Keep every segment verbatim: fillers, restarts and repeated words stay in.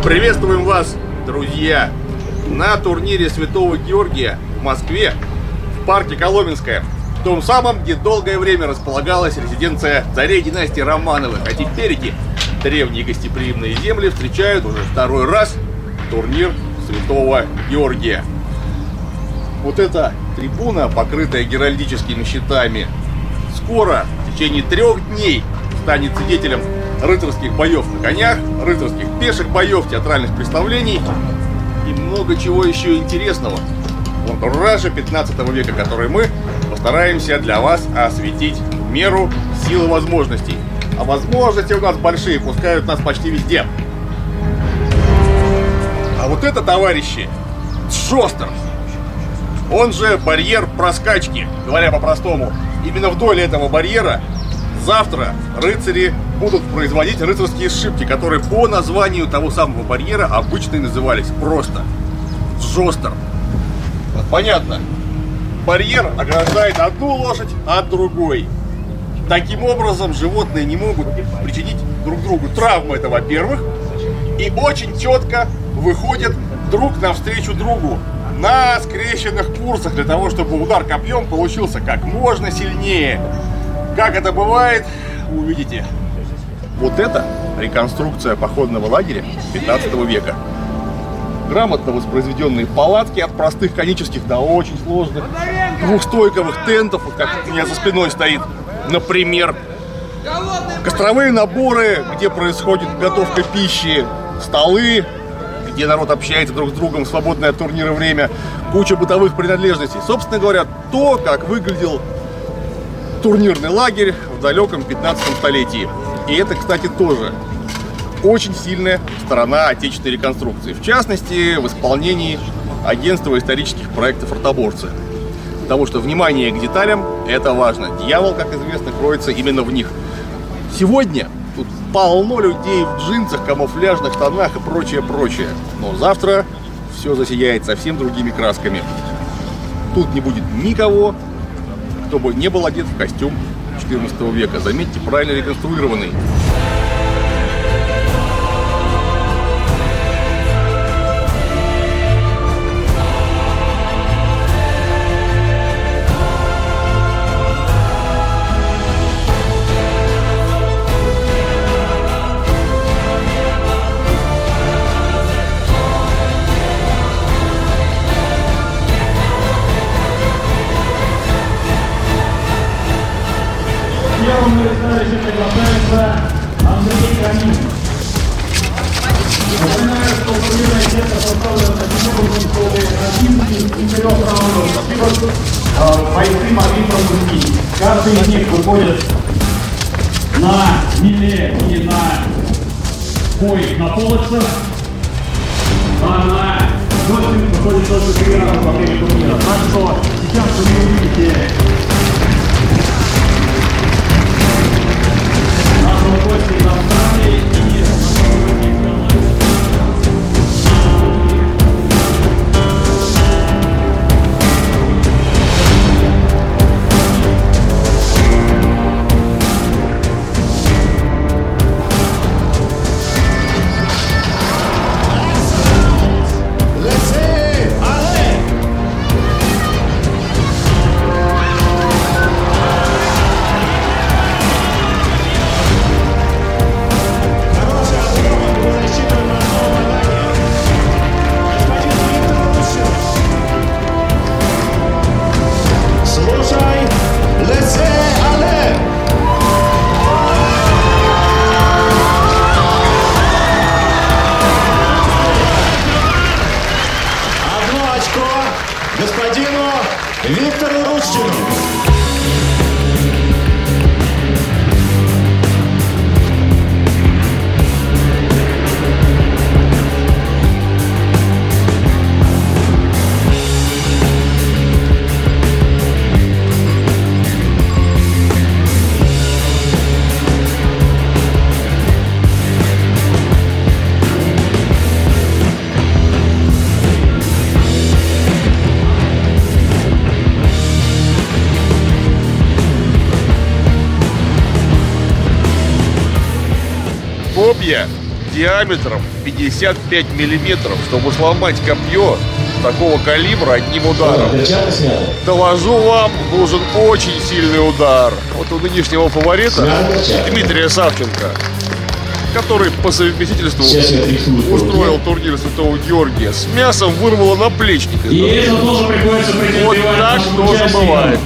Приветствуем вас, друзья, на турнире Святого Георгия в Москве, в парке Коломенское, в том самом, где долгое время располагалась резиденция царей династии Романовых, а теперь эти древние гостеприимные земли встречают уже второй раз турнир Святого Георгия. Вот эта трибуна, покрытая геральдическими щитами, скоро, в течение трех дней, станет свидетелем рыцарских боев на конях, рыцарских пеших боев, театральных представлений и много чего еще интересного в антураже пятнадцатого века, который мы постараемся для вас осветить в меру сил и возможностей. А возможности у нас большие, пускают нас почти везде. А вот это, товарищи, Джостер, он же барьер проскачки, говоря по-простому. Именно вдоль этого барьера завтра рыцари будут производить рыцарские сшибки, которые по названию того самого барьера обычно и назывались просто Джостер. Вот понятно. Барьер ограждает одну лошадь от другой. Таким образом, животные не могут причинить друг другу травмы, это во-первых, и очень четко выходят друг навстречу другу на скрещенных курсах, для того, чтобы удар копьем получился как можно сильнее. Как это бывает, увидите. Вот это реконструкция походного лагеря пятнадцатого века. Грамотно воспроизведенные палатки от простых конических до очень сложных двухстойковых тентов, вот как у меня за спиной стоит, например. Костровые наборы, где происходит готовка пищи, столы, где народ общается друг с другом в свободное от турнира время, куча бытовых принадлежностей. Собственно говоря, то, как выглядел турнирный лагерь в далеком пятнадцатом столетии. И это, кстати, тоже очень сильная сторона отечественной реконструкции. В частности, в исполнении агентства исторических проектов «Ротоборцы». Потому что внимание к деталям – это важно. Дьявол, как известно, кроется именно в них. Сегодня тут полно людей в джинсах, камуфляжных штанах и прочее-прочее. Но завтра все засияет совсем другими красками. Тут не будет никого, кто бы не был одет в костюм четырнадцатого века. Заметьте, правильно реконструированный. Приглашается Андрей Камин. Напоминаю, что турнирное место составлено таким образом, что один из четырех раундов бойцы могли пропустить. Каждый из них выходит на миле и на бой на полосах, а на гостях выходит только три раза во время турнира. Так что сейчас вы увидите гости из Австралии и господину Виктору Рущину. Копья диаметром пятьдесят пять миллиметров, чтобы сломать копье такого калибра одним ударом. Доложу вам, нужен очень сильный удар. Вот у нынешнего фаворита Дмитрия Савченко, который по совместительству устроил турнир Святого Георгия, с мясом вырвало наплечник. И это тоже приходится претерпевать. Вот так тоже бывает.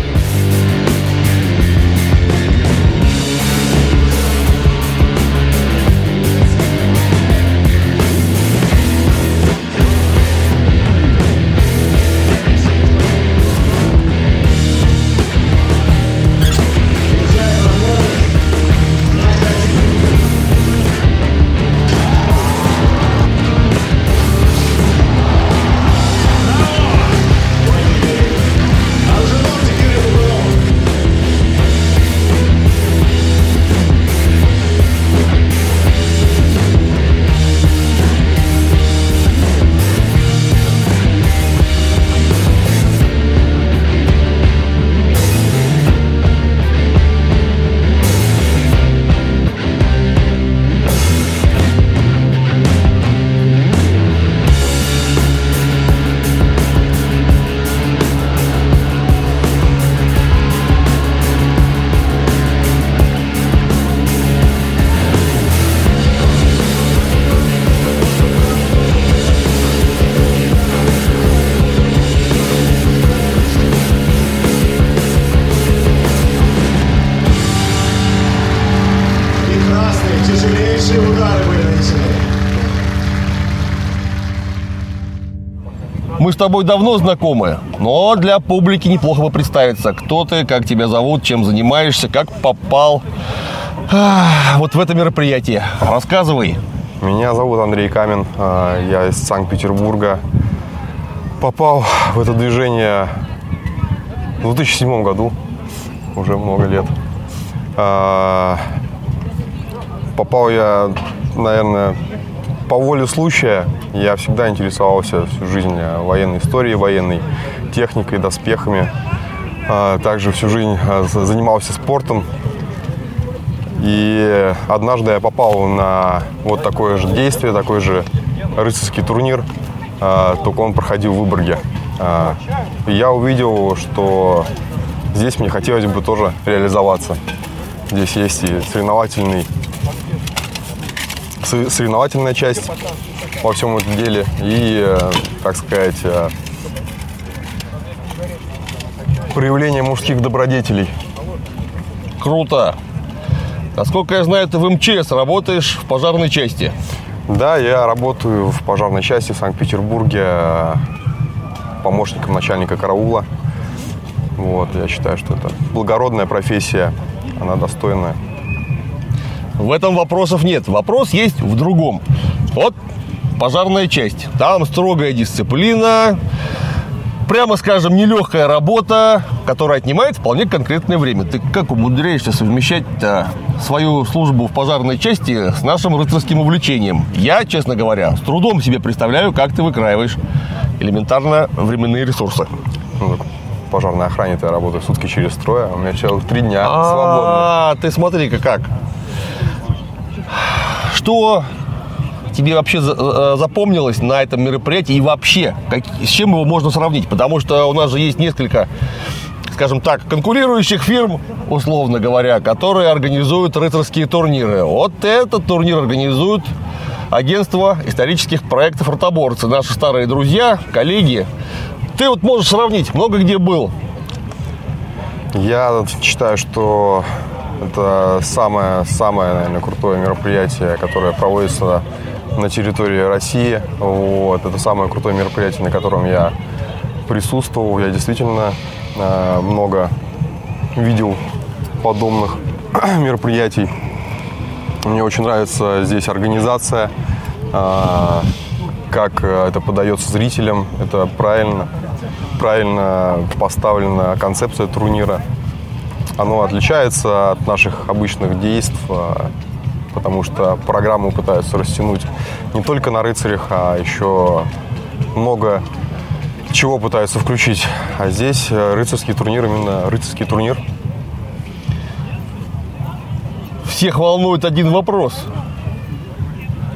Тяжелейшие удары были нанесены. Мы с тобой давно знакомы, но для публики неплохо бы представиться. Кто ты, как тебя зовут, чем занимаешься, как попал а, вот в это мероприятие. Рассказывай. Меня зовут Андрей Камин, я из Санкт-Петербурга. Попал в это движение в две тысячи седьмом году, уже много лет. Попал я, наверное, по воле случая. Я всегда интересовался всю жизнь военной историей, военной техникой, доспехами. Также всю жизнь занимался спортом. И однажды я попал на вот такое же действие, такой же рыцарский турнир, только он проходил в Выборге. И я увидел, что здесь мне хотелось бы тоже реализоваться. Здесь есть и соревновательный соревновательная часть во всем этом деле и, так сказать, проявление мужских добродетелей. Круто. Насколько я знаю, ты в эм че эс работаешь в пожарной части. Да, я работаю в пожарной части в Санкт-Петербурге помощником начальника караула. Вот, я считаю, что это благородная профессия, она достойная. В этом вопросов нет. Вопрос есть в другом. Вот пожарная часть. Там строгая дисциплина, прямо скажем, нелегкая работа, которая отнимает вполне конкретное время. Ты как умудряешься совмещать-то свою службу в пожарной части с нашим рыцарским увлечением? Я, честно говоря, с трудом себе представляю, как ты выкраиваешь элементарно временные ресурсы. Ну, в пожарной охране я работаю сутки через трое, а у меня целых три дня свободно. А, ты смотри-ка как. Что тебе вообще запомнилось на этом мероприятии и вообще, как, с чем его можно сравнить? Потому что у нас же есть несколько, скажем так, конкурирующих фирм, условно говоря, которые организуют рыцарские турниры. Вот этот турнир организует агентство исторических проектов «Ротоборцы». Наши старые друзья, коллеги. Ты вот можешь сравнить, много где был. Я считаю, что это самое, самое, наверное, крутое мероприятие, которое проводится на территории России. Вот. Это самое крутое мероприятие, на котором я присутствовал. Я действительно э, много видел подобных мероприятий. Мне очень нравится здесь организация, э, как это подается зрителям. Это правильно, правильно поставлена концепция турнира. Оно отличается от наших обычных действий, потому что программу пытаются растянуть не только на рыцарях, а еще много чего пытаются включить. А здесь рыцарский турнир, именно рыцарский турнир. Всех волнует один вопрос.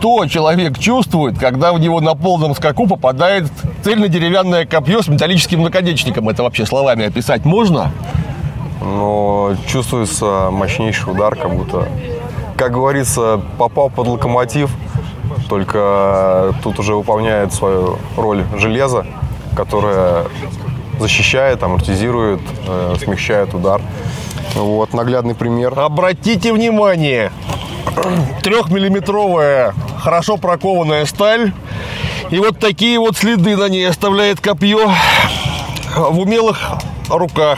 Что человек чувствует, когда в него на полном скаку попадает цельно-деревянное копье с металлическим наконечником? Это вообще словами описать можно? Но чувствуется мощнейший удар, как будто, как говорится, попал под локомотив, только тут уже выполняет свою роль железо, которое защищает, амортизирует, э, смягчает удар. Вот, наглядный пример. Обратите внимание, трехмиллиметровая, хорошо прокованная сталь, и вот такие вот следы на ней оставляет копье в умелых руках.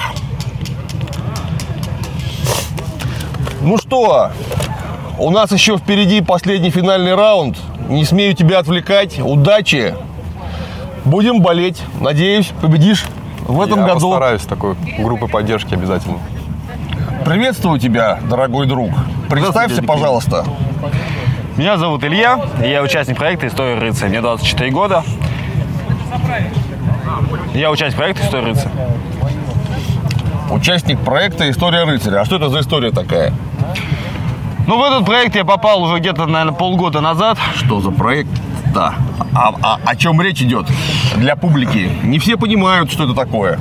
Ну что, у нас еще впереди последний финальный раунд. Не смею тебя отвлекать. Удачи. Будем болеть. Надеюсь, победишь в этом Я году. постараюсь, такой группы поддержки обязательно. Приветствую тебя, дорогой друг. Представься, пожалуйста. Меня зовут Илья, и я участник проекта «История рыцаря». Мне двадцать четыре года. Я участник проекта «История рыцаря». Участник проекта «История рыцаря». А что это за история такая? Ну, в этот проект я попал уже где-то, наверное, полгода назад. Что за проект? Да. А, а, о чем речь идет для публики? Не все понимают, что это такое.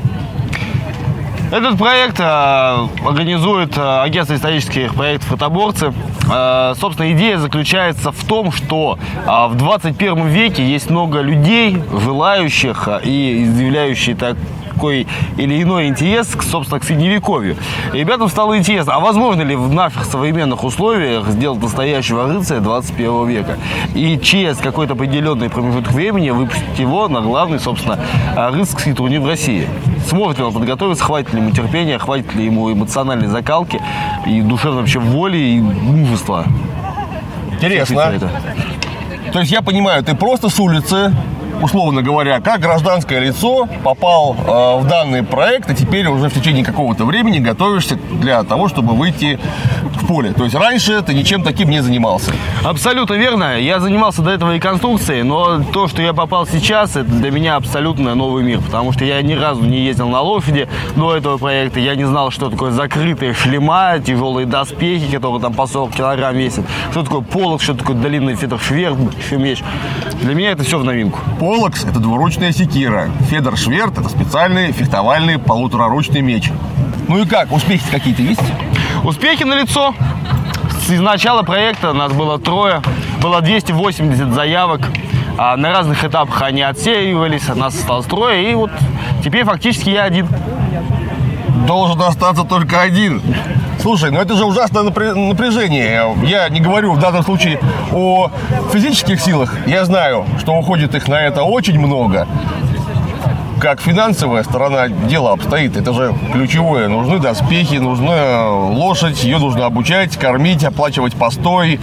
Этот проект э, организует э, агентство исторических проектов «Ротоборцы». Э, собственно, идея заключается в том, что э, в двадцать первом веке есть много людей, желающих э, и изъявляющих такой или иной интерес, к, собственно, к средневековью. И ребятам стало интересно, а возможно ли в наших современных условиях сделать настоящего рыцаря двадцать первого века? И через какой-то определенный промежуток времени выпустить его на главный, собственно, рыцарский турнир в России. Сможет ли он подготовиться, хватит ли ему терпения, хватит ли ему эмоциональной закалки и душевной вообще воли и мужества? Интересно. То есть я понимаю, ты просто с улицы, условно говоря, как гражданское лицо попал э, в данный проект, и теперь уже в течение какого-то времени готовишься для того, чтобы выйти в поле. То есть раньше ты ничем таким не занимался. Абсолютно верно. Я занимался до этого реконструкцией, но то, что я попал сейчас, это для меня абсолютно новый мир, потому что я ни разу не ездил на лошади до этого проекта, я не знал, что такое закрытые шлема, тяжелые доспехи, которые там по сорок килограмм весят, что такое полог, что такое длинный федершверт, меч. Для меня это все в новинку. Полокс – это двуручная секира. Федершверт – это специальный фехтовальный полутораручный меч. Ну и как, успехи какие-то есть? Успехи налицо. С начала проекта нас было трое, было двести восемьдесят заявок. А на разных этапах они отсеивались, нас осталось трое, и вот теперь фактически я один. Должен остаться только один. Слушай, ну это же ужасное напряжение. Я не говорю в данном случае о физических силах. Я знаю, что уходит их на это очень много. Как финансовая сторона дела обстоит, это же ключевое. Нужны доспехи, нужна лошадь, ее нужно обучать, кормить, оплачивать постой,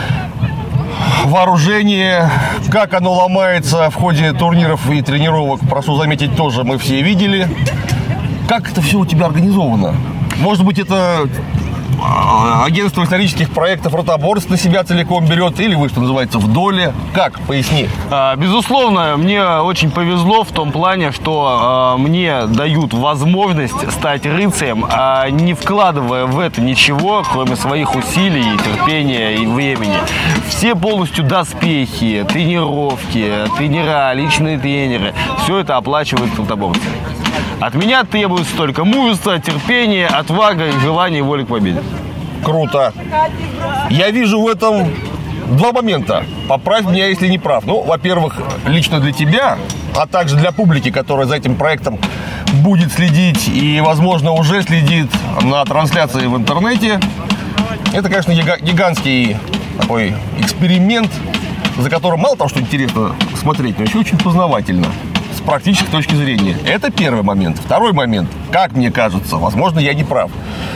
вооружение. Как оно ломается в ходе турниров и тренировок, прошу заметить, тоже мы все видели. Как это все у тебя организовано? Может быть, это агентство исторических проектов «Ротоборц» на себя целиком берет, или вы, что называется, в доле? Как? Поясни. Безусловно, мне очень повезло в том плане, что мне дают возможность стать рыцарем, не вкладывая в это ничего, кроме своих усилий, терпения и времени. Все полностью доспехи, тренировки, тренера, личные тренеры, все это оплачивают ротоборцы. От меня требуется только мужество, терпение, отвага и желание, воли к победе. Круто. Я вижу в этом два момента. Поправь меня, если не прав. Ну, во-первых, лично для тебя, а также для публики, которая за этим проектом будет следить и, возможно, уже следит на трансляции в интернете. Это, конечно, гигантский такой эксперимент, за которым мало того, что интересно смотреть, но еще очень познавательно. С практической точки зрения. Это первый момент. Второй момент. Как мне кажется, возможно, я не прав.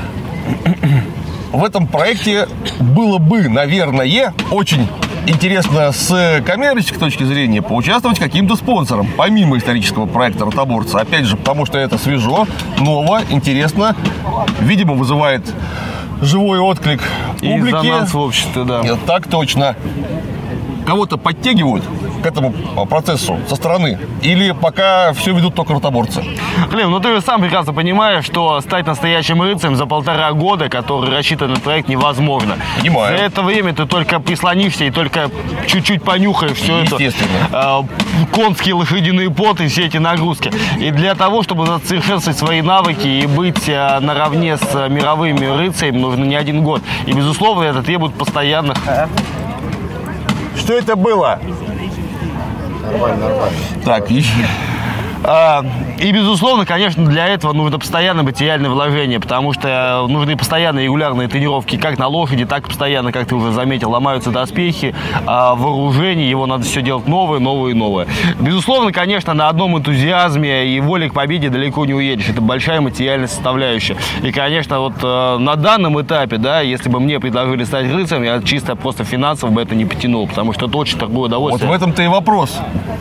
В этом проекте было бы, наверное, очень интересно с коммерческой точки зрения поучаствовать каким-то спонсором, помимо исторического проекта «Ротоборца». Опять же, потому что это свежо, ново, интересно. Видимо, вызывает живой отклик публики. И резонанс в обществе, да. Так точно. Кого-то подтягивают к этому процессу со стороны? Или пока все ведут только ротоборцы? Клим, ну ты же сам прекрасно понимаешь, что стать настоящим рыцарем за полтора года, который рассчитан на проект, невозможно. Понимаю. За это время ты только прислонишься и только чуть-чуть понюхаешь все это. Естественно. Э, конские лошадиные поты, все эти нагрузки. И для того, чтобы совершенствовать свои навыки и быть э, наравне с мировыми рыцарями, нужно не один год. И, безусловно, это требует постоянных... Что это было? Нормально, нормально. Так, ищи. А, и, безусловно, конечно, для этого нужно постоянное материальное вложение, потому что нужны постоянные регулярные тренировки как на лошади, так и постоянно, как ты уже заметил, ломаются доспехи, а вооружение, его надо все делать новое, новое и новое. Безусловно, конечно, на одном энтузиазме и воле к победе далеко не уедешь. Это большая материальная составляющая. И, конечно, вот э, на данном этапе, да, если бы мне предложили стать рыцарем, я чисто просто финансово бы это не потянул, потому что это очень торговое удовольствие. Вот в этом-то и вопрос.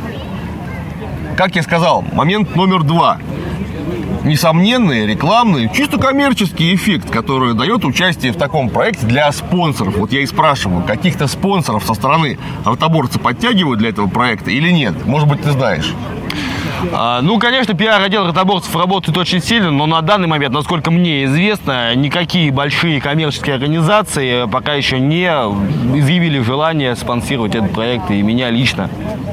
Как я сказал, момент номер два. Несомненный рекламный, чисто коммерческий эффект, который дает участие в таком проекте для спонсоров. Вот я и спрашиваю, каких-то спонсоров со стороны ротоборцы подтягивают для этого проекта или нет? Может быть, ты знаешь? А, ну, конечно, пиар-отдел ротоборцев работает очень сильно, но на данный момент, насколько мне известно, никакие большие коммерческие организации пока еще не изъявили желание спонсировать этот проект, и меня лично.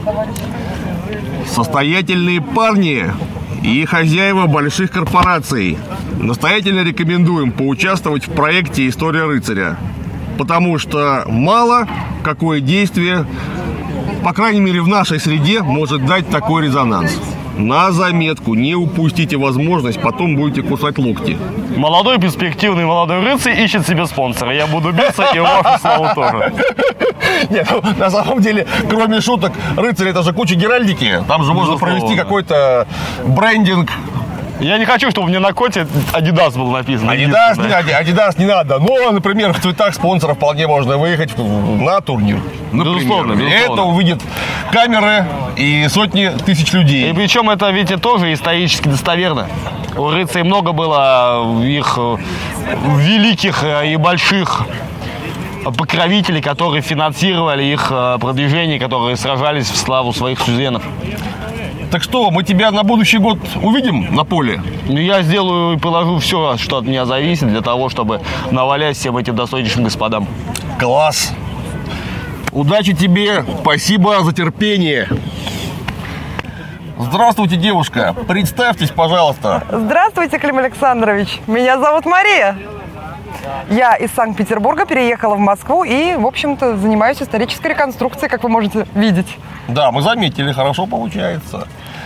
Состоятельные парни и хозяева больших корпораций. Настоятельно рекомендуем поучаствовать в проекте «История рыцаря». Потому что мало какое действие, по крайней мере в нашей среде, может дать такой резонанс. На заметку, не упустите возможность, потом будете кусать локти. Молодой перспективный молодой рыцарь ищет себе спонсора. Я буду биться, и вашу славу тоже. Нет, ну, на самом деле, кроме шуток, рыцарь — это же куча геральдики. Там же можно провести какой-то брендинг. Я не хочу, чтобы мне на коте Adidas был написан. Adidas не, Adidas не надо. Но, например, в цветах спонсора вполне можно выехать на турнир. Например. Безусловно, безусловно. Это увидят камеры и сотни тысяч людей. И причем это ведь тоже исторически достоверно. У рыцарей много было их великих и больших покровителей, которые финансировали их продвижение, которые сражались в славу своих сюзеренов. Так что, мы тебя на будущий год увидим на поле? Ну, я сделаю и положу все, что от меня зависит, для того, чтобы навалять всем этим достойнейшим господам. Класс! Удачи тебе! Спасибо за терпение! Здравствуйте, девушка! Представьтесь, пожалуйста! Здравствуйте, Клим Александрович! Меня зовут Мария. Я из Санкт-Петербурга переехала в Москву и, в общем-то, занимаюсь исторической реконструкцией, как вы можете видеть. Да, мы заметили, хорошо получается.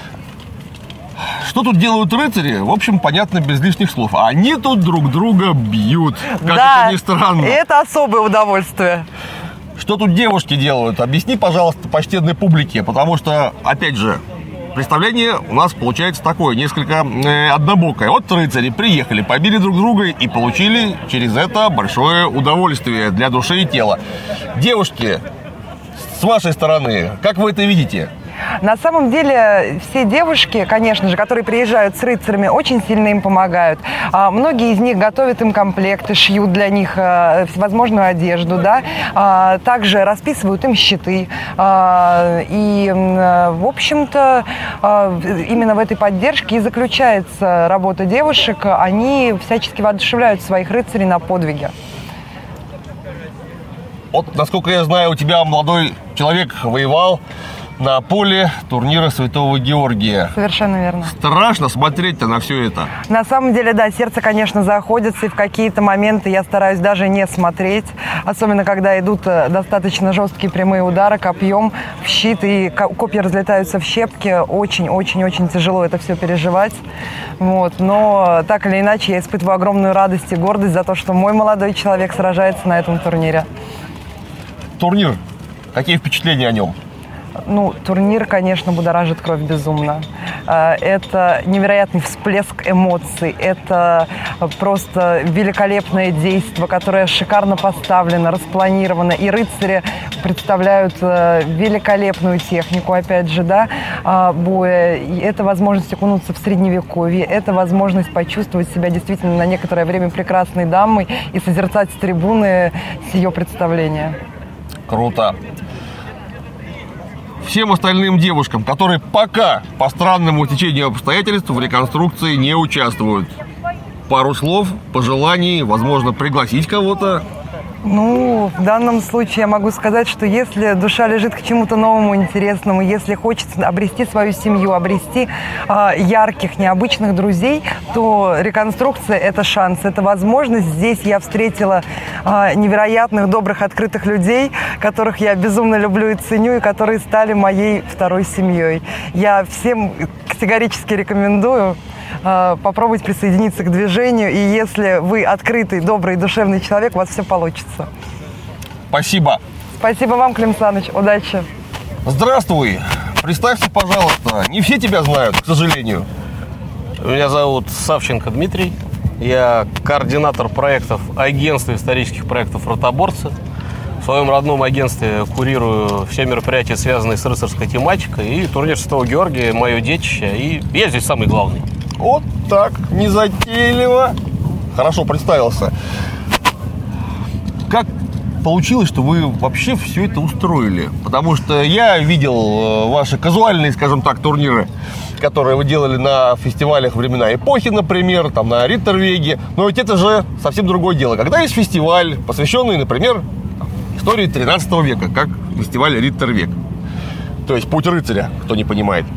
Что тут делают рыцари? В общем, понятно, без лишних слов. Они тут друг друга бьют. Как да, это ни странно. Это особое удовольствие. Что тут девушки делают? Объясни, пожалуйста, почтенной публике. Потому что, опять же, представление у нас получается такое, несколько э, однобокое. Вот рыцари приехали, побили друг друга и получили через это большое удовольствие для души и тела. Девушки, с вашей стороны, как вы это видите? На самом деле, все девушки, конечно же, которые приезжают с рыцарями, очень сильно им помогают. А, многие из них готовят им комплекты, шьют для них а, всевозможную одежду, да? а, также расписывают им щиты. А, и, а, в общем-то, а, именно в этой поддержке и заключается работа девушек. Они всячески воодушевляют своих рыцарей на подвиги. Вот, насколько я знаю, у тебя молодой человек воевал на поле турнира Святого Георгия. Совершенно верно. Страшно смотреть-то на все это. На самом деле, да, сердце, конечно, заходится, и в какие-то моменты я стараюсь даже не смотреть. Особенно, когда идут достаточно жесткие прямые удары копьем в щит, и копья разлетаются в щепки. Очень-очень-очень тяжело это все переживать. Вот. Но так или иначе, я испытываю огромную радость и гордость за то, что мой молодой человек сражается на этом турнире. Турнир. Какие впечатления о нем? Ну, турнир, конечно, будоражит кровь безумно. Это невероятный всплеск эмоций. Это просто великолепное действо, которое шикарно поставлено, распланировано. И рыцари представляют великолепную технику, опять же, да, боя. И это возможность окунуться в средневековье. Это возможность почувствовать себя действительно на некоторое время прекрасной дамой и созерцать с трибуны с ее представления. Круто. всем остальным девушкам, которые пока по странному течению обстоятельств в реконструкции не участвуют? Пару слов, пожеланий, возможно, пригласить кого-то? Ну, в данном случае я могу сказать, что если душа лежит к чему-то новому, интересному, если хочется обрести свою семью, обрести э, ярких, необычных друзей, то реконструкция – это шанс, это возможность. Здесь я встретила э, невероятных, добрых, открытых людей, которых я безумно люблю и ценю, и которые стали моей второй семьей. Я всем категорически рекомендую попробовать присоединиться к движению, и если вы открытый, добрый, душевный человек, у вас все получится. Спасибо. Спасибо вам, Клим Саныч. Удачи. Здравствуй. Представься, пожалуйста. Не все тебя знают, к сожалению. Меня зовут Савченко Дмитрий. Я координатор проектов агентства исторических проектов «Ротоборцы». В своем родном агентстве курирую все мероприятия, связанные с рыцарской тематикой. И турнир Святого Георгия – мое детище. И я здесь самый главный. Вот так, незатейливо. Хорошо представился. Как получилось, что вы вообще все это устроили? Потому что я видел ваши казуальные, скажем так, турниры, которые вы делали на фестивалях «Времена эпохи», например, там на Риттервеге. Но ведь это же совсем другое дело. Когда есть фестиваль, посвященный, например, истории тринадцатого века, как фестиваль Риттервег. То есть «Путь рыцаря», кто не понимает.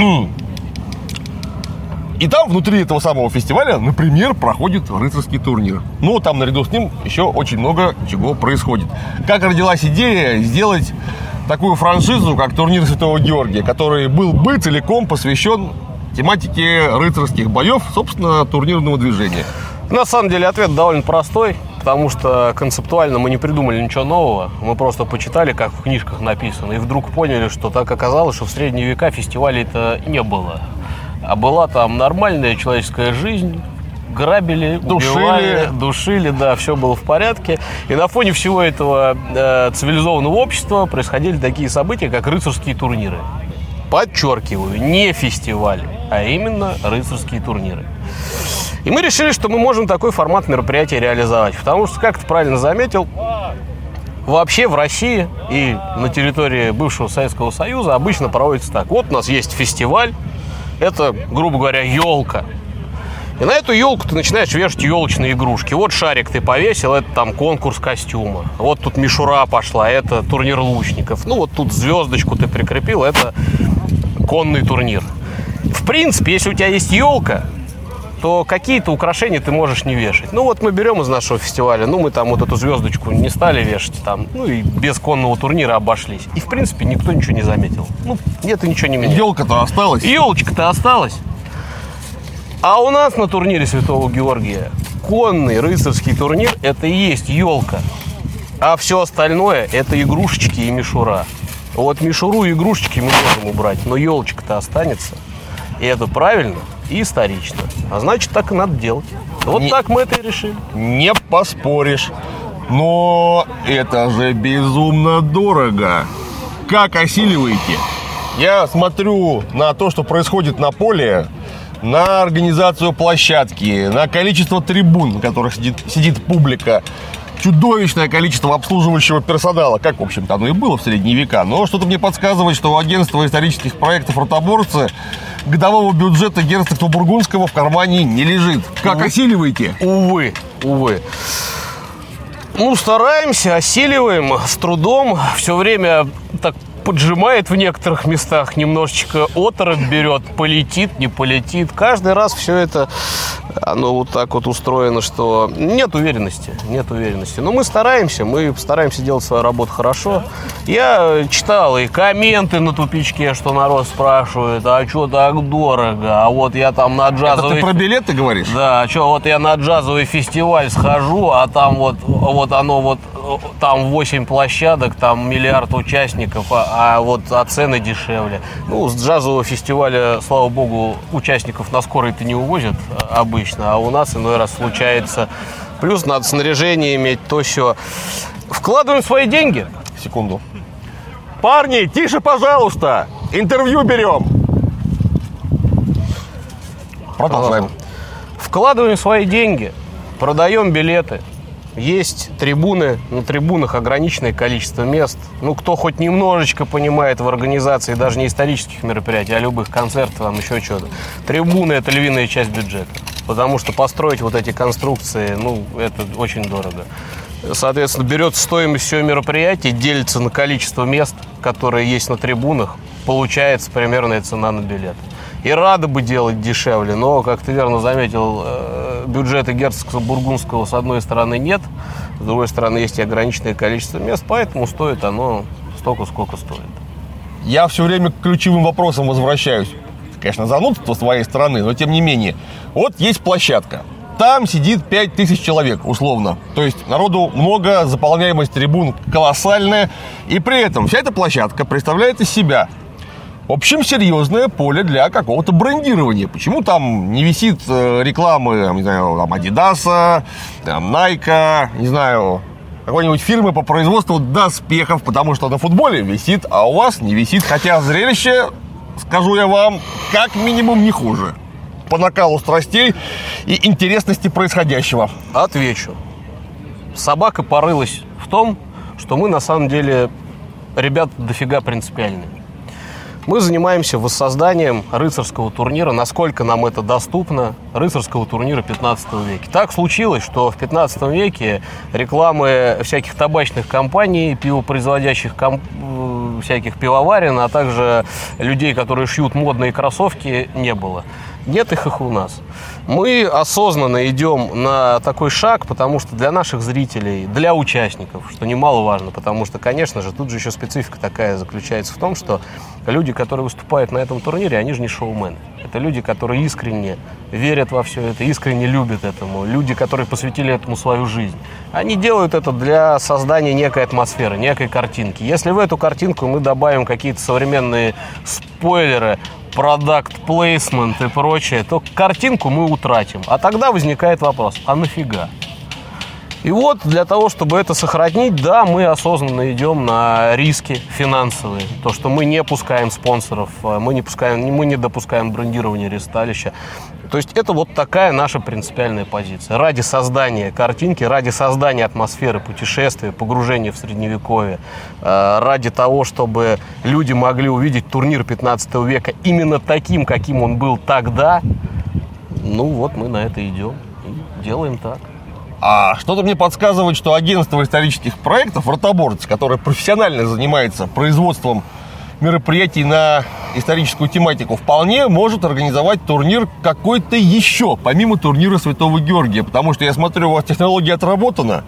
И там внутри этого самого фестиваля, например, проходит рыцарский турнир. Ну, там наряду с ним еще очень много чего происходит. Как родилась идея сделать такую франшизу, как турнир Святого Георгия, который был бы целиком посвящен тематике рыцарских боев, собственно, турнирного движения? На самом деле ответ довольно простой, потому что концептуально мы не придумали ничего нового. Мы просто почитали, как в книжках написано, и вдруг поняли, что так оказалось, что в средние века фестивалей-то не было. А была там нормальная человеческая жизнь, грабили, убивали, душили, душили, да, все было в порядке. И на фоне всего этого э, цивилизованного общества происходили такие события, как рыцарские турниры. Подчеркиваю, не фестивали, а именно рыцарские турниры. И мы решили, что мы можем такой формат мероприятия реализовать, потому что, как ты правильно заметил, вообще в России и на территории бывшего Советского Союза обычно проводится так. Вот у нас есть фестиваль. Это, грубо говоря, елка. И на эту елку ты начинаешь вешать елочные игрушки. Вот шарик ты повесил, это там конкурс костюма. Вот тут мишура пошла, это турнир лучников. Ну вот тут звездочку ты прикрепил, это конный турнир. В принципе, если у тебя есть елка, то какие-то украшения ты можешь не вешать. Ну вот мы берем из нашего фестиваля, ну мы там вот эту звездочку не стали вешать там, ну и без конного турнира обошлись. И в принципе никто ничего не заметил. Ну, это ничего не меняет. Елка-то осталась. Елочка-то осталась. А у нас на турнире Святого Георгия конный рыцарский турнир – это и есть елка. А все остальное – это игрушечки и мишура. Вот мишуру и игрушечки мы можем убрать, но елочка-то останется. И это правильно и исторично. А значит, так и надо делать. Вот не, так мы это и решили. Не поспоришь. Но это же безумно дорого. Как осиливаете? Я смотрю на то, что происходит на поле, на организацию площадки, на количество трибун, на которых сидит, сидит публика. Чудовищное количество обслуживающего персонала, как, в общем-то, оно и было в средние века. Но что-то мне подсказывает, что у агентства исторических проектов «Ротоборцы» годового бюджета герцогства Бургундского в кармане не лежит. Как увы, осиливаете? Увы, увы. Ну, стараемся, осиливаем с трудом. Все время так поджимает в некоторых местах, немножечко оторопь берет, полетит, не полетит. Каждый раз все это, оно вот так вот устроено, что нет уверенности, нет уверенности. Но мы стараемся, мы стараемся делать свою работу хорошо. Я читал и комменты на тупичке, что народ спрашивает, а что так дорого? А вот я там на джазовый... Это ты про билеты говоришь? Да, а что, вот я на джазовый фестиваль схожу, а там вот, вот оно вот, там восемь площадок, там миллиард участников, а, а вот а цены дешевле. Ну, с джазового фестиваля, слава богу, участников на скорой-то не увозят обычно, а у нас иной раз случается. Плюс надо снаряжение иметь, то все. Вкладываем свои деньги. Секунду. Парни, тише, пожалуйста. Интервью берем. Продолжаем. Вкладываем свои деньги, продаем билеты. Есть трибуны, на трибунах ограниченное количество мест. Ну, кто хоть немножечко понимает в организации даже не исторических мероприятий, а любых концертов, там еще что-то. Трибуны – это львиная часть бюджета. Потому что построить вот эти конструкции, ну, это очень дорого. Соответственно, берется стоимость всего мероприятия, делится на количество мест, которые есть на трибунах. Получается примерная цена на билет. И рады бы делать дешевле, но, как ты верно заметил, бюджета герцогства бургундского с одной стороны нет, с другой стороны есть и ограниченное количество мест, поэтому стоит оно столько, сколько стоит. Я все время к ключевым вопросам возвращаюсь. Конечно, занудство с твоей стороны, но тем не менее. Вот есть площадка. Там сидит пять тысяч человек, условно. То есть народу много, заполняемость трибун колоссальная. И при этом вся эта площадка представляет из себя, в общем, серьезное поле для какого-то брендирования. Почему там не висит рекламы, не знаю, там, Адидаса, там, Найка, не знаю, какой-нибудь фирмы по производству доспехов, потому что на футболе висит, а у вас не висит. Хотя зрелище, скажу я вам, как минимум не хуже. По накалу страстей и интересности происходящего. Отвечу. Собака порылась в том, что мы на самом деле ребята дофига принципиальные. Мы занимаемся воссозданием рыцарского турнира, насколько нам это доступно, рыцарского турнира пятнадцатого века. Так случилось, что в пятнадцатом веке рекламы всяких табачных компаний, пивопроизводящих комп... всяких пивоварен, а также людей, которые шьют модные кроссовки, не было. Нет их, их у нас. Мы осознанно идем на такой шаг, потому что для наших зрителей, для участников, что немаловажно, потому что, конечно же, тут же еще специфика такая заключается в том, что люди, которые выступают на этом турнире, они же не шоумены. Это люди, которые искренне верят во все это, искренне любят этому. Люди, которые посвятили этому свою жизнь. Они делают это для создания некой атмосферы, некой картинки. Если в эту картинку мы добавим какие-то современные спойлеры, продакт плейсмент и прочее, то картинку мы утратим. А тогда возникает вопрос, а нафига? И вот для того, чтобы это сохранить, да, мы осознанно идем на риски финансовые. То, что мы не пускаем спонсоров, мы не, пускаем, мы не допускаем брендирования ресталища. То есть это вот такая наша принципиальная позиция. Ради создания картинки, ради создания атмосферы путешествия, погружения в Средневековье, ради того, чтобы люди могли увидеть турнир пятнадцатого века именно таким, каким он был тогда, ну вот мы на это идем и делаем так. А что-то мне подсказывает, что агентство исторических проектов «Ротоборцы», которое профессионально занимается производством мероприятий на историческую тематику, вполне может организовать турнир какой-то еще, помимо турнира Святого Георгия. Потому что я смотрю, у вас технология отработана.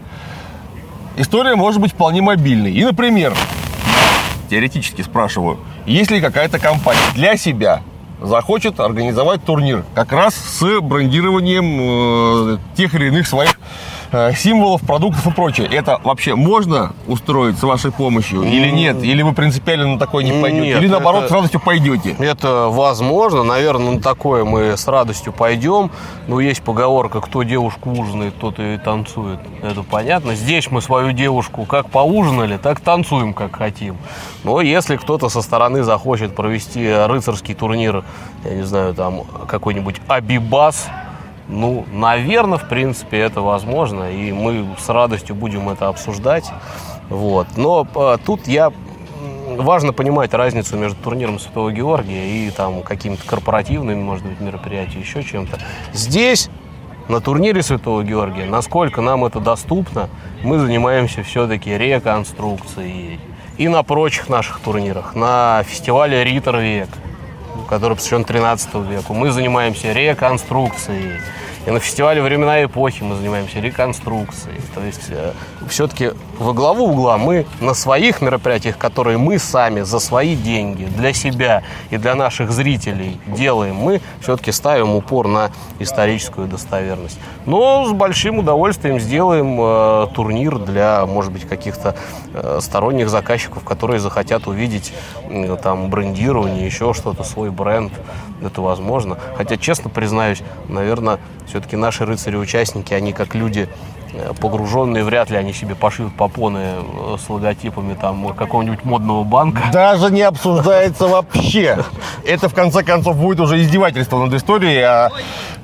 История может быть вполне мобильной. И, например, теоретически спрашиваю, есть ли какая-то компания для себя захочет организовать турнир как раз с брендированием э, тех или иных своих э, символов, продуктов и прочее. Это вообще можно устроить с вашей помощью или нет? Или вы принципиально на такое не пойдете? Нет, или наоборот, это, с радостью пойдете? Это возможно. Наверное, на такое мы с радостью пойдем. Но есть поговорка, кто девушку ужинает, тот и танцует. Это понятно. Здесь мы свою девушку как поужинали, так танцуем, как хотим. Но если кто-то со стороны захочет провести рыцарский турнир, я не знаю, там какой-нибудь Абибас, ну, наверное, в принципе, это возможно, и мы с радостью будем это обсуждать. Вот. Но а, тут я важно понимать разницу между турниром Святого Георгия и там какими-то корпоративными, может быть, мероприятиями, еще чем-то. Здесь, на турнире Святого Георгия, насколько нам это доступно, мы занимаемся все-таки реконструкцией. И на прочих наших турнирах, на фестивале «Риттер век», который посвящен тринадцатому веку, мы занимаемся реконструкцией. И на фестивале «Времена эпохи» мы занимаемся реконструкцией. То есть э, все-таки во главу угла мы на своих мероприятиях, которые мы сами за свои деньги, для себя и для наших зрителей делаем, мы все-таки ставим упор на историческую достоверность. Но с большим удовольствием сделаем э, турнир для, может быть, каких-то э, сторонних заказчиков, которые захотят увидеть э, там брендирование, еще что-то, свой бренд. Это возможно. Хотя, честно признаюсь, наверное, все-таки наши рыцари-участники, они как люди погруженные, вряд ли они себе пошьют попоны с логотипами там какого-нибудь модного банка. Даже не обсуждается вообще. Это, в конце концов, будет уже издевательство над историей, а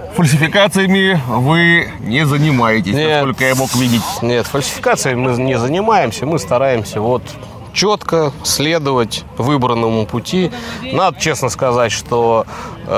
фальсификациями вы не занимаетесь, Нет. насколько я мог видеть. Нет, фальсификациями мы не занимаемся, мы стараемся вот четко следовать выбранному пути. Надо честно сказать, что э,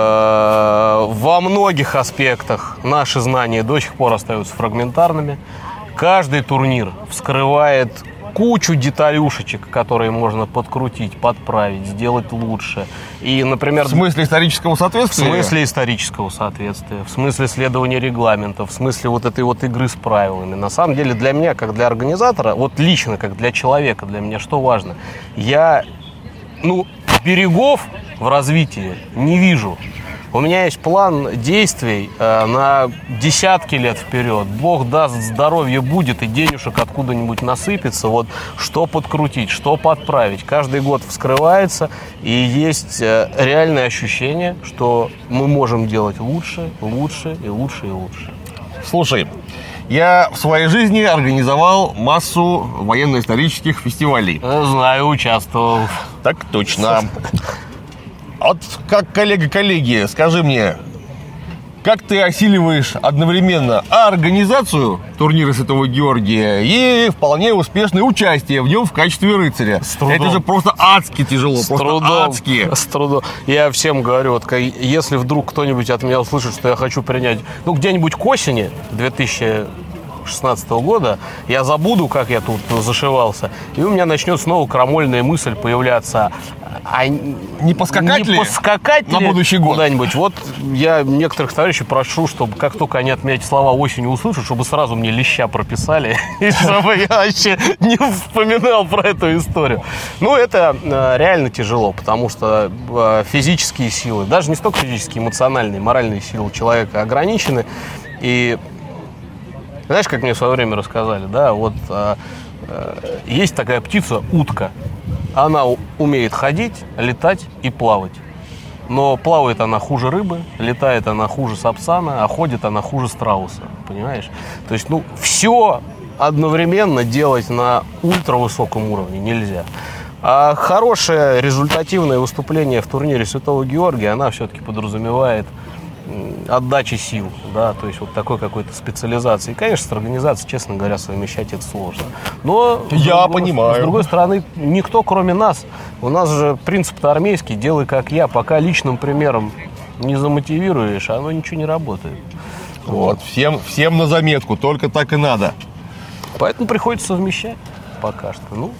во многих аспектах наши знания до сих пор остаются фрагментарными. Каждый турнир вскрывает кучу деталюшечек, которые можно подкрутить, подправить, сделать лучше. И, например, В смысле исторического в соответствия? смысле исторического соответствия, в смысле следования регламентов, в смысле вот этой вот игры с правилами. На самом деле для меня, как для организатора, вот лично, как для человека, для меня что важно? Я, ну, берегов в развитии не вижу. У меня есть план действий э, на десятки лет вперед. Бог даст, здоровье будет, и денежек откуда-нибудь насыпется. Вот что подкрутить, что подправить. Каждый год вскрывается, и есть э, реальное ощущение, что мы можем делать лучше, лучше и лучше и лучше. Слушай, я в своей жизни организовал массу военно-исторических фестивалей. Знаю, участвовал. Так точно. Вот как коллега коллеги, скажи мне, как ты осиливаешь одновременно организацию турнира Святого Георгия и вполне успешное участие в нем в качестве рыцаря? С трудом. Это же просто адски тяжело, С просто трудом, адски. с трудом. Я всем говорю, вот, если вдруг кто-нибудь от меня услышит, что я хочу принять, ну, где-нибудь к осени две тысячи шестнадцатого года, я забуду, как я тут зашивался, и у меня начнет снова крамольная мысль появляться. А не поскакать не ли поскакать на ли будущий год? Куда-нибудь. Вот я некоторых товарищей прошу, чтобы как только они от меня эти слова осенью услышат, чтобы сразу мне леща прописали, и чтобы я вообще не вспоминал про эту историю. Ну, это реально тяжело, потому что физические силы, даже не столько физические, эмоциональные, моральные силы человека ограничены. И знаешь, как мне в свое время рассказали, да, вот а, а, есть такая птица, утка. Она умеет ходить, летать и плавать. Но плавает она хуже рыбы, летает она хуже сапсана, а ходит она хуже страуса. Понимаешь? То есть, ну, все одновременно делать на ультравысоком уровне нельзя. А хорошее результативное выступление в турнире Святого Георгия, она все-таки подразумевает отдачи сил, да, то есть вот такой какой-то специализации. И, конечно, с организацией, честно говоря, совмещать это сложно. Но, я с, понимаю. С другой стороны, никто, кроме нас, у нас же принцип-то армейский, делай как я, пока личным примером не замотивируешь, оно ничего не работает. Вот, всем, всем на заметку, только так и надо. Поэтому приходится совмещать пока что, ну.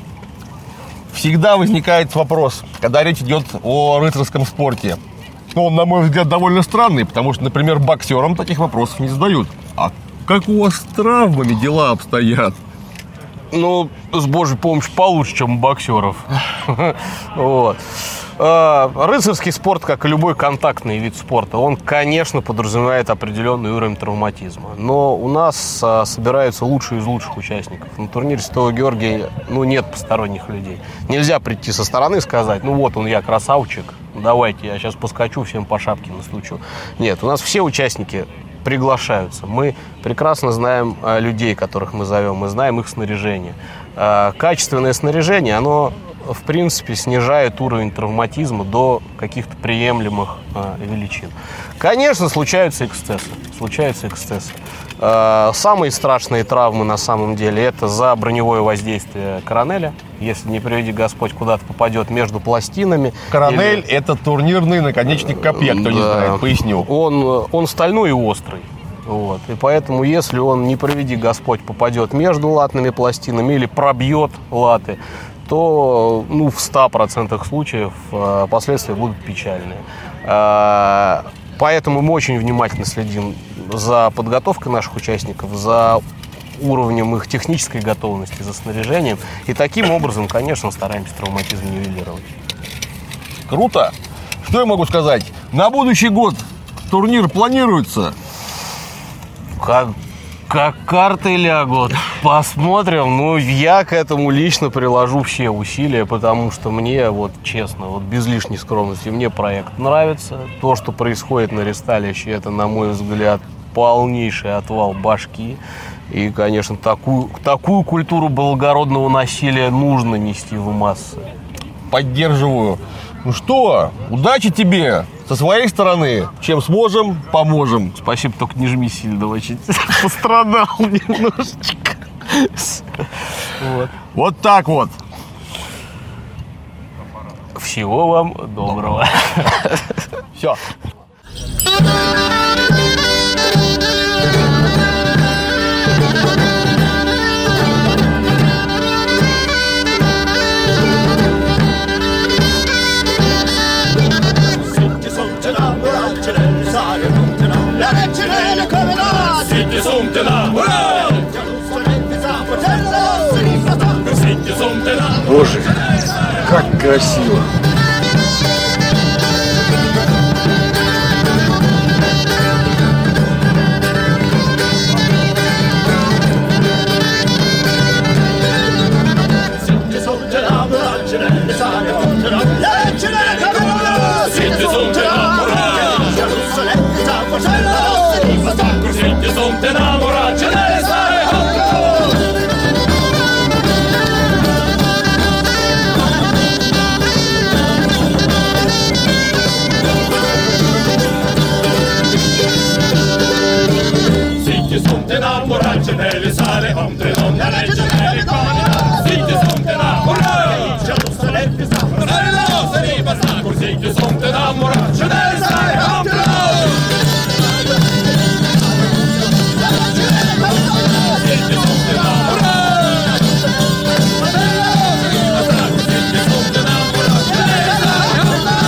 Всегда возникает вопрос, когда речь идет о рыцарском спорте. Но он, на мой взгляд, довольно странный, потому что, например, боксерам таких вопросов не задают. А как у вас с травмами дела обстоят? Ну, с Божьей помощью получше, чем у боксеров. Вот. Рыцарский спорт, как и любой контактный вид спорта, он, конечно, подразумевает определенный уровень травматизма. Но у нас собираются лучшие из лучших участников. На турнире Святого Георгия, ну, нет посторонних людей. Нельзя прийти со стороны и сказать, ну вот он, я красавчик, давайте, я сейчас поскочу, всем по шапке настучу. Нет, у нас все участники приглашаются. Мы прекрасно знаем а, людей, которых мы зовем, мы знаем их снаряжение. А, качественное снаряжение, оно, в принципе, снижает уровень травматизма до каких-то приемлемых а, величин. Конечно, случаются эксцессы. Случаются эксцессы. А, самые страшные травмы, на самом деле, это за броневое воздействие коронеля. Если, не приведи Господь, куда-то попадет между пластинами. Коронель или... – это турнирный наконечник копья, кто да. не знает, поясню. Он, он стальной и острый. Вот. И поэтому, если он, не приведи Господь, попадет между латными пластинами или пробьет латы, то ну, в ста процентах случаев э, последствия будут печальные. Э, поэтому мы очень внимательно следим за подготовкой наших участников, за уровнем их технической готовности, за снаряжением. И таким образом, конечно, стараемся травматизм нивелировать. Круто! Что я могу сказать? На будущий год турнир планируется? Как, как карты лягут. Посмотрим. Ну, я к этому лично приложу все усилия, потому что мне, вот честно, вот без лишней скромности, мне проект нравится. То, что происходит на ресталище, это, на мой взгляд, полнейший отвал башки. И, конечно, такую, такую культуру благородного насилия нужно нести в массы. Поддерживаю. Ну что, удачи тебе Со своей стороны, чем сможем, поможем. Спасибо, только не жми сильно очень. Пострадал немножечко. Вот. Вот так вот. Всего вам доброго. Все. Боже, как красиво! Nelle sale om tre non la legge nelle cone Sitte som te namora C'è lo salette sa Nelle lose di bastaco Sitte som te namora C'è nelle sale om tre non Sitte som te namora Nelle lose di bastaco Sitte som te namora C'è nelle sale om tre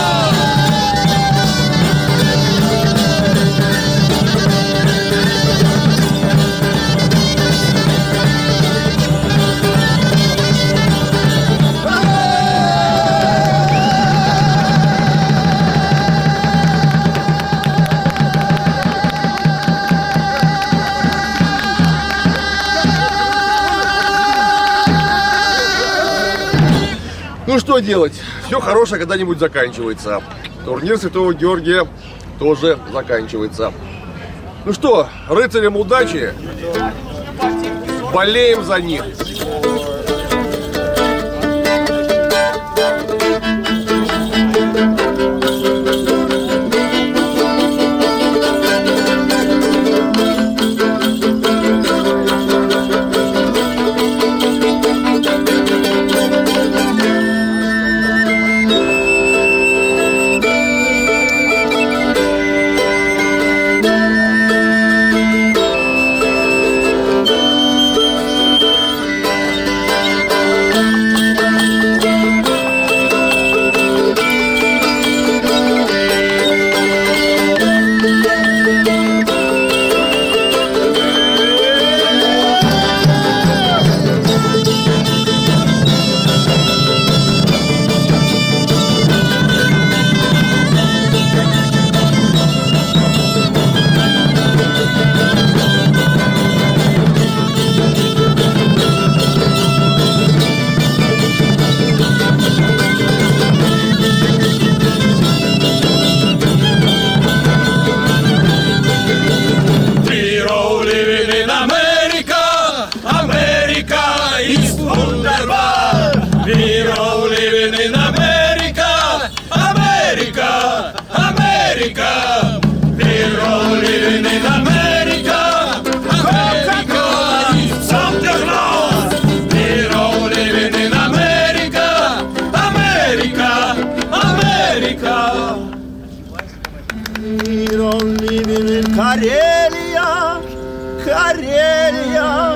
Ну что делать? Все хорошее когда-нибудь заканчивается. Турнир Святого Георгия тоже заканчивается. Ну что, рыцарям удачи. Болеем за них. Карелия, Карелия,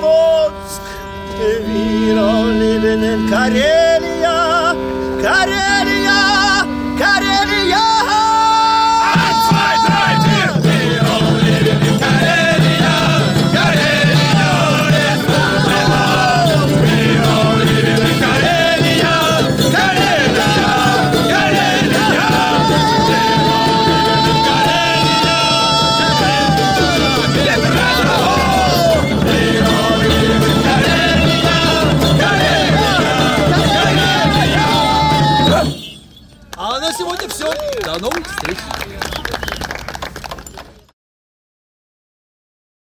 Петрозаводск, Вино, Ливен, Карелия, Карелия.